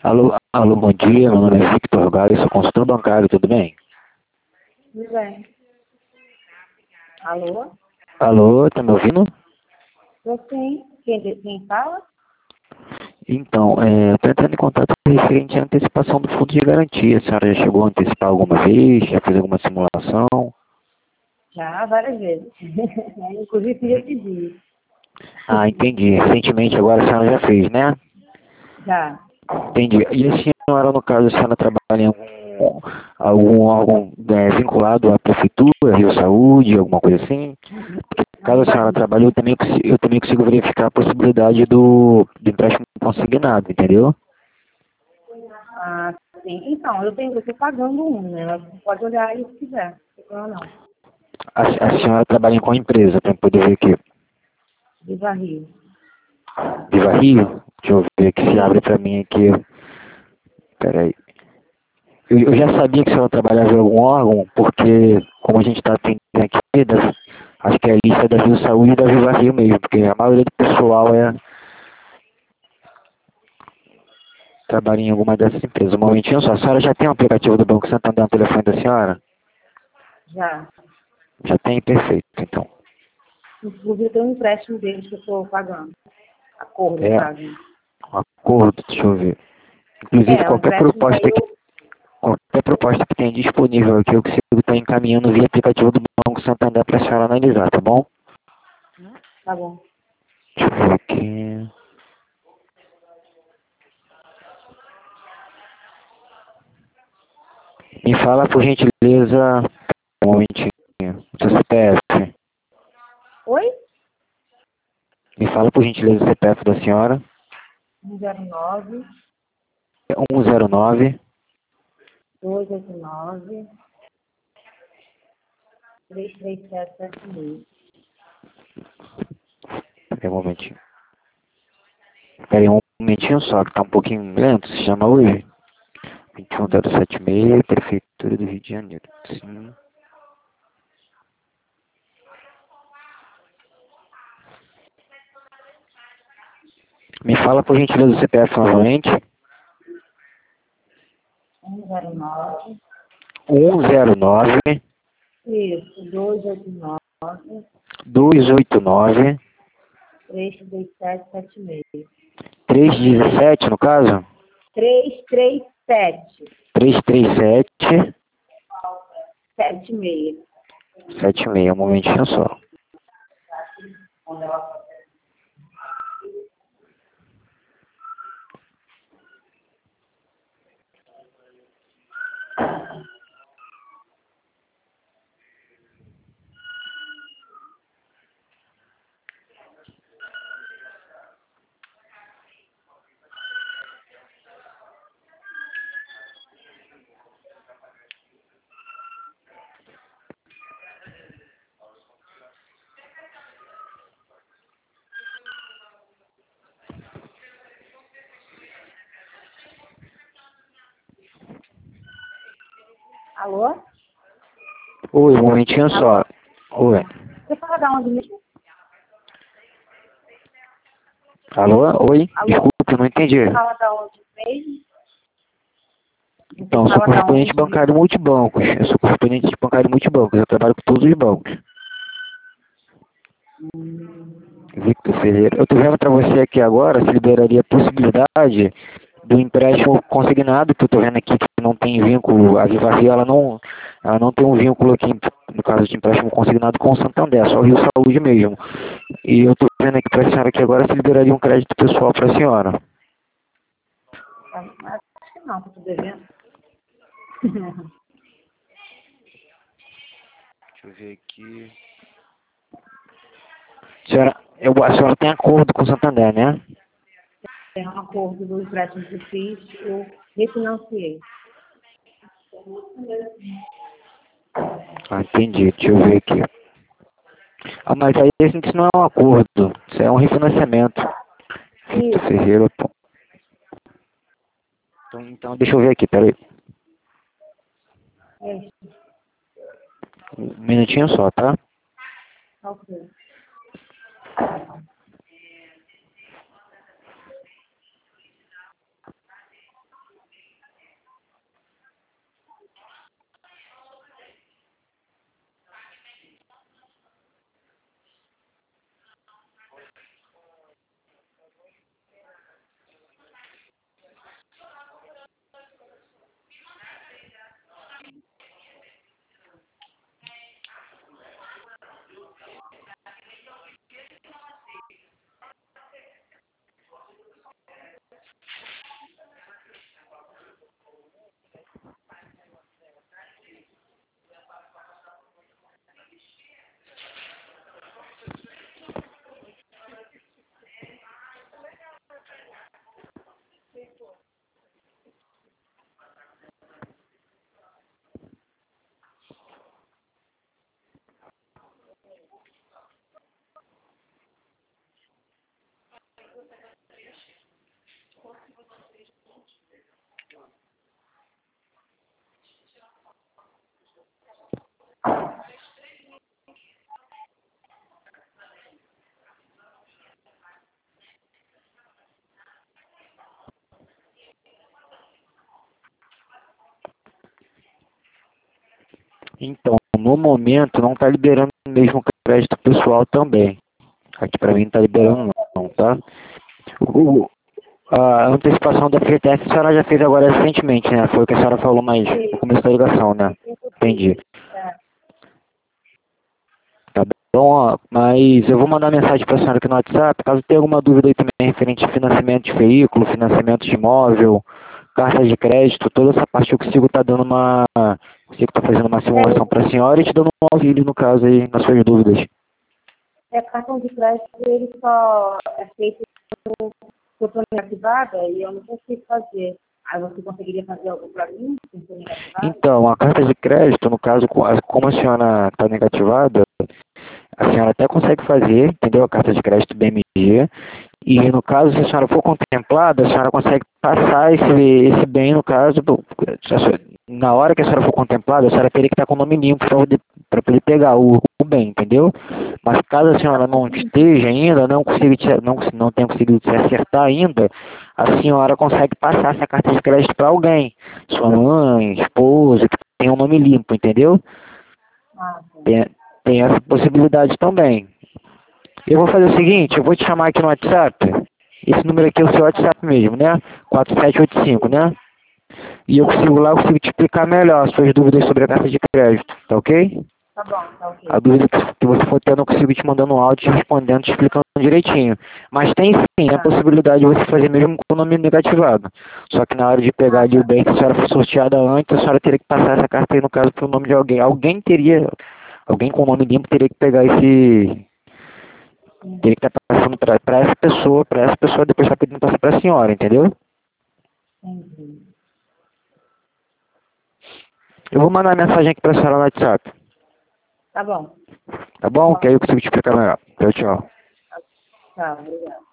Alô, alô, bom dia. Meu nome é Victor Galo, sou consultor bancário, tudo bem? Tudo bem. Alô? Alô, tá me ouvindo? Tô sim. Quem fala? Então, eu tô entrando em contato referente à antecipação do fundo de garantia. A senhora já chegou a antecipar alguma vez? Já fez alguma simulação? Já, várias vezes. Inclusive, fiz esse dia. Ah, entendi. Recentemente agora a senhora já fez, né? Já. Entendi. E a senhora, no caso, a senhora trabalha em algum órgão vinculado à prefeitura, Rio Saúde, alguma coisa assim? Na Caso a Viva senhora Rio. trabalhe, eu também consigo verificar a possibilidade do empréstimo consignado, entendeu? Ah, sim. Então, eu tô pagando um, né? Você pode olhar aí se quiser. Não tem problema não. A senhora trabalha em qual empresa, para poder ver aqui? Viva Rio. Viva Rio? Deixa eu ver aqui se abre Sim. para mim aqui. Peraí. Eu já sabia que a senhora trabalhava em algum órgão, porque como a gente está atendendo aqui, acho que é a lista da Rio Saúde e da Viva Rio mesmo, porque a maioria do pessoal trabalha em alguma dessas empresas. Um momentinho só. A senhora já tem o aplicativo do Banco Santander no telefone da senhora? Já. Já tem? Perfeito, então. Inclusive, tem um empréstimo deles que eu tô pagando. Acordo, no É, caso. um acordo, deixa eu ver. Inclusive, É, um empréstimo que aí eu... qualquer proposta que tenha disponível aqui, eu consigo estar encaminhando via aplicativo do Banco Santander para a senhora analisar, tá bom? Tá bom. Deixa eu ver aqui. Me fala, por gentileza, um momentinho, seu CPF. Oi? Me fala, por gentileza, o CPF da senhora. 109 É 109. 289 33776. Peraí um momentinho. Peraí um momentinho só, que tá um pouquinho lento. Se chama hoje? 21076, Prefeitura do Rio de Janeiro. Sim. Me fala, por gentileza, o CPF novamente. 109 109 Isso, 289 289 33776. 317, no caso? 337 337 76. 76, um momentinho só. Alô? Oi, um momentinho só. Alô? Oi. Você fala da onde mesmo? Alô? Oi? Alô? Desculpe, eu não entendi. Você fala da onde mesmo? Você Então, eu sou fala da correspondente onde bancário mesmo? multibancos. Eu sou correspondente bancário multibancos. Eu trabalho com todos os bancos. Victor Ferreira. Eu estou vendo para você aqui agora se liberaria a possibilidade do empréstimo consignado, que eu estou vendo aqui que não tem vínculo. A Viva Rio, ela não tem um vínculo aqui, no caso de empréstimo consignado com o Santander, só o Rio Saúde mesmo. E eu estou vendo aqui para a senhora que agora se liberaria um crédito pessoal para a senhora. Acho que não, tô devendo. Deixa eu ver aqui. A senhora tem acordo com o Santander, né? Tem um acordo do empréstimo que eu fiz, eu refinanciei. Ah, entendi. Deixa eu ver aqui. Ah, mas aí isso não é um acordo. Isso é um refinanciamento. Victor Isso. Ferreira, pô. Então deixa eu ver aqui, peraí. É, Um minutinho só, tá? ok. Então, no momento não está liberando mesmo crédito pessoal também. Aqui para mim não está liberando não, tá? O, a antecipação da FGTS a senhora já fez agora recentemente, né? Foi o que a senhora falou mais no começo da ligação, né? Entendi. Tá bom, ó, mas eu vou mandar mensagem para a senhora aqui no WhatsApp, caso tenha alguma dúvida aí também referente a financiamento de veículo, financiamento de imóvel, carta de crédito, toda essa parte eu consigo estar dando uma. Consigo estar fazendo uma simulação para a senhora e te dando um auxílio no caso aí, nas suas dúvidas. Cartão de crédito, ele só é feito se eu estou negativada e eu não consigo fazer. Aí você conseguiria fazer algo para mim, se eu estou negativada? Então, a carta de crédito, no caso, como a senhora está negativada, a senhora até consegue fazer, entendeu? A carta de crédito BMG. E no caso, se a senhora for contemplada, a senhora consegue passar esse bem, no caso, na hora que a senhora for contemplada, a senhora teria que estar com o nome limpo para poder pegar o bem, entendeu? Mas caso a senhora não esteja ainda, não tenha conseguido se acertar ainda, a senhora consegue passar essa carta de crédito para alguém, sua mãe, esposa, que tem o nome limpo, entendeu? Tem essa possibilidade também. Eu vou fazer o seguinte, eu vou te chamar aqui no WhatsApp. Esse número aqui é o seu WhatsApp mesmo, né? 4785, né? E eu consigo lá, eu consigo te explicar melhor as suas dúvidas sobre a carta de crédito, tá ok? Tá bom, tá ok. A dúvida que você for tendo, eu consigo te mandando um áudio, te respondendo, te explicando direitinho. Mas tem sim a possibilidade de você fazer mesmo com o nome negativado. Só que na hora de pegar ali o bem que a senhora foi sorteada antes, a senhora teria que passar essa carta aí, no caso, para o nome de alguém. Alguém com o nome limpo teria que pegar esse. Teria que estar passando para essa pessoa depois está pedindo passar para a senhora, entendeu? Entendi. Eu vou mandar mensagem aqui para a senhora no WhatsApp. Tá bom. Tá bom? Que aí eu consigo te explicar melhor. Tchau, tchau. Tá, obrigada.